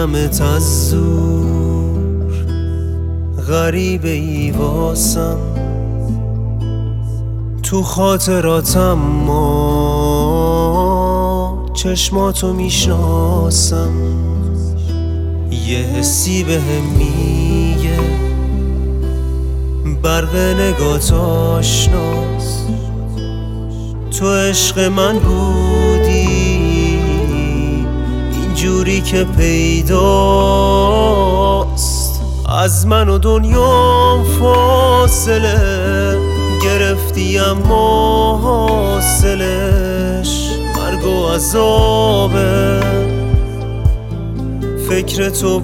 ببینمت از دور، غریبه ای واسم تو خاطراتم، ما چشماتو میشناسم. یه حسی بهم میگه برق نگات آشناست، تو عشق من بودی اینجوری که پیداست. از من و دنیام فاصله گرفتی اما حاصلش مرگ و عذابه. فکر تو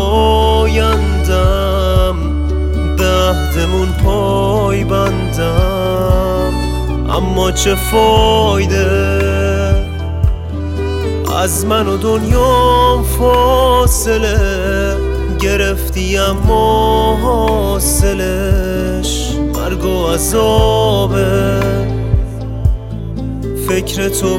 بایندم به عهدمون پای بندم، اما چه فایده. از من و دنیام فاصله گرفتی اما حاصلش مرگ و عذابه. فکر تو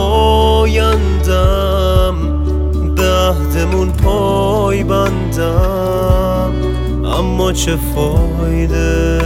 بایندم به عهدمون پای بندم، اما چه فایده.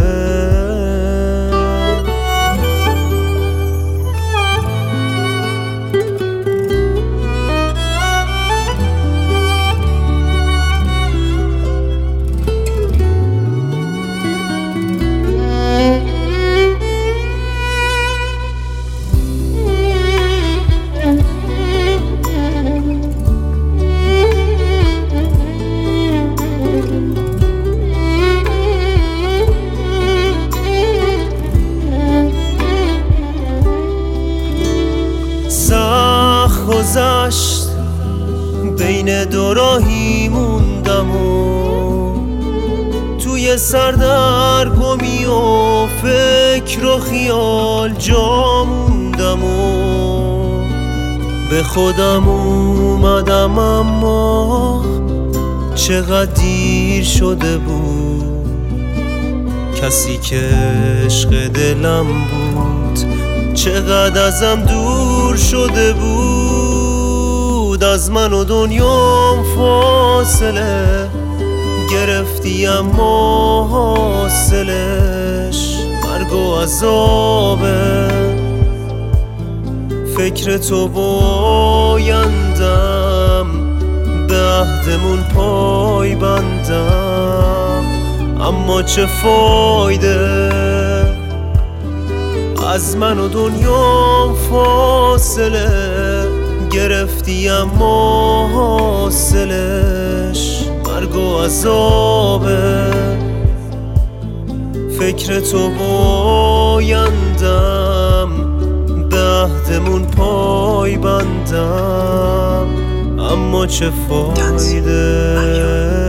گذشت بین دو راهی موندم و توی سردرگمی و فکر و خیال جا موندم و به خودم اومدم، اما چقدر دیر شده بود. کسی که عشق دلم بود چقدر ازم دور شده بود. از من و دنیام فاصله گرفتی اما حاصلش مرگ و عذابه. فکر تو بایندم به عهدمون پای بندم، اما چه فایده. از من و دنیام فاصله گرفتی اما حاصلش مرگ و عذابه. فکر تو بایندم به عهدمون پای بندم، اما چه فایده.